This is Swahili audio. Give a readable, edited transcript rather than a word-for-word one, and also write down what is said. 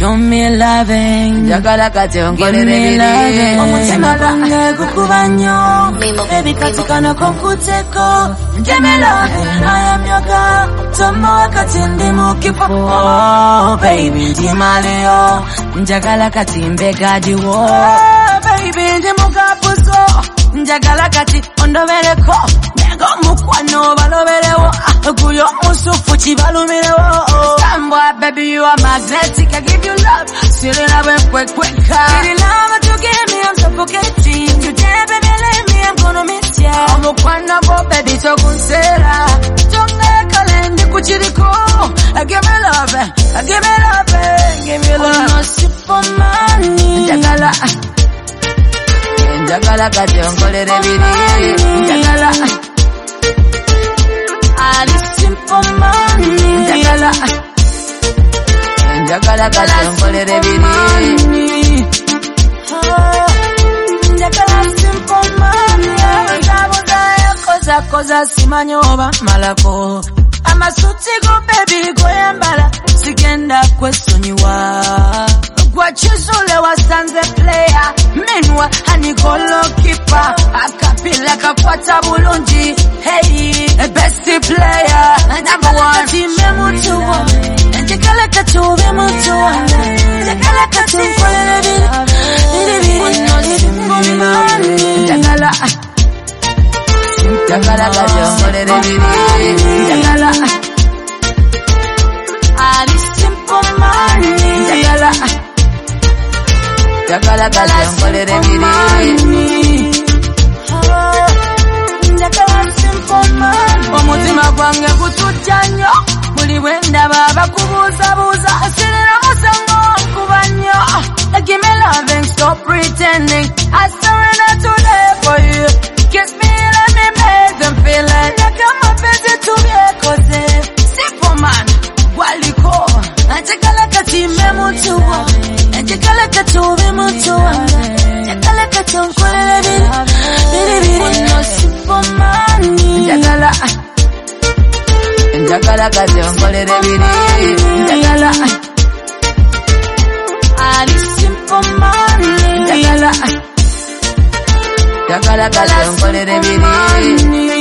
Show me loving, njagala kati onkolere me loving. biri. Omutima gwange gukubanyo, baby katikana konkuteko. Give me loving, I am your girl. Tomo kati ndi mukifo. Oh baby ndi maleo, njagala kati mbegajiwo. Oh baby ndi mukapuso, njagala kati ondobereko. Nego mukwano baloberewo, kuyo musufu chibalumirewo. Stand boy, baby you are magnetic, I give you love. Silly love quick. Silly love that you give me, I'm suffocating. Today baby let me, I'm gonna miss ya. Mukwano bo baby so kunsera. Jonga kalendi kuchiriko. Give me love, give me love, give me love. No shit for money. Njagala kati onkolere biri. Njagala. I listen for money. Njagala kati onkolere biri. Njagala simple money. Koza simanyoba malako. Amasuti go baby go yambala. Sigenda kwesonyiwa. Gwachizule wasanze player. Menwa hanikolo keeper. Akapila kakwata bulungi. Hey, a bestie player. Number one. Time mutuwa. Njagala kati ube mutuwa. Njagala kati nkolere biri. Njagala. Njagala kati onkolere biri. Njagala. Ali simple money. Njagala. Njagala kati onkolere biri. Njagala simple money. Omutima gwange gutujja nnyo. Buli bwendaba bakubuuzabuuza. Sirina musango nkubanyo. Give me loving, stop pretending. I surrender today for you. Kiss me, let me make them feel it. Nakama pese tubyekose. Simple man, waliko. Njagala kati memutuwa. Njagala kati ube mutuwa. Njagala kati onkolere biri. No simple money. Njagala. Njagala kati onkolere biri. Njagala. Ali simple money. Njagala. Njagala kati onkolere biri.